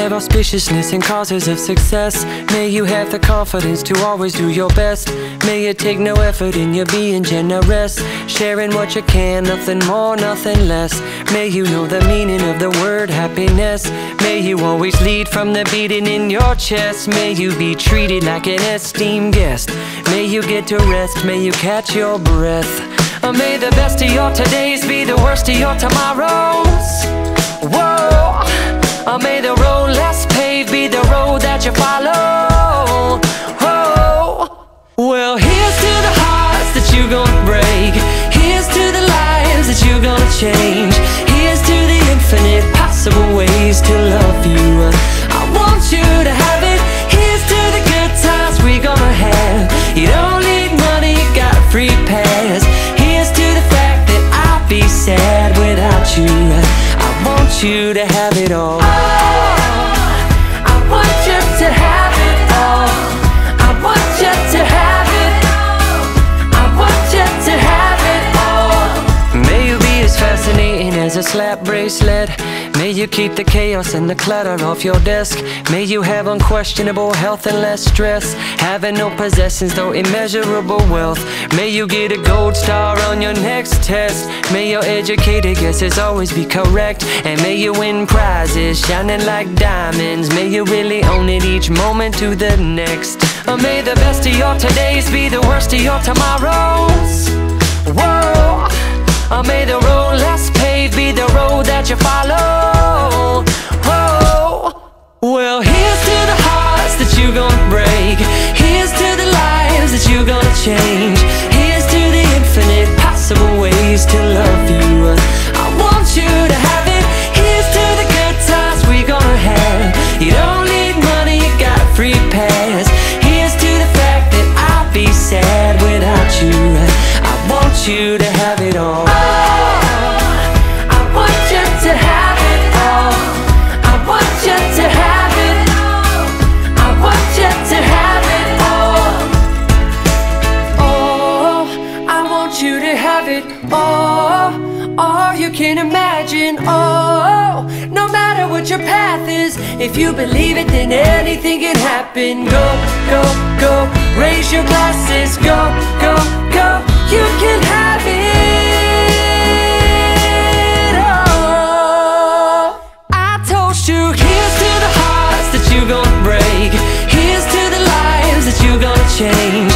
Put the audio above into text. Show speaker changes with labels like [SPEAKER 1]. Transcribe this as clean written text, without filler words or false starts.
[SPEAKER 1] have auspiciousness and causes of success. May you have the confidence to always do your best. May you take no effort in your being generous, sharing what you can, nothing more, nothing less. May you know the meaning of the word happiness. May you always lead from the beating in your chest. May you be treated like an esteemed guest. May you get to rest, may you catch your breath. May the best of your todays be the worst of your tomorrows. Whoa. May the road less paved be the road that you follow. Whoa. Well, here's to the hearts that you gonna break. Here's to the lives that you gonna change. Here's to the infinite possible ways to love you. I want you to have it. Here's to the good times we gonna have. You don't need money, you got a free pass. Here's to the fact that I'll be sad without you. I want you to have it all. I want you to have it all. I want you to have it. I want you to have it all. May you be as fascinating as a slap bracelet. May you keep the chaos and the clutter off your desk. May you have unquestionable health and less stress. Having no possessions though immeasurable wealth. May you get a gold star on your next test. May your educated guesses always be correct. And may you win prizes shining like diamonds. May you really own it each moment to the next. May the best of your todays be the worst of your tomorrows. Whoa. May the road less paved be the road that you follow. Whoa. Well, here's to the hearts that you gonna break. Here's to the lives that you gonna change. Here's to the infinite possible ways to love you. I want you to have it. Here's to the good times we gonna have. You don't need money, you got a free pass. Here's to the fact that I'll be sad without you. I want you to have it all. I want you to have it all. I want you to have it. I want you to have it all. Oh, I want you to have it all. All you can imagine. Oh, no matter what your path is, if you believe it, then anything can happen. Go, go, go. Raise your glasses. Go, go, go. You can have it. Here's to the hearts that you gonna break. Here's to the lives that you gonna change.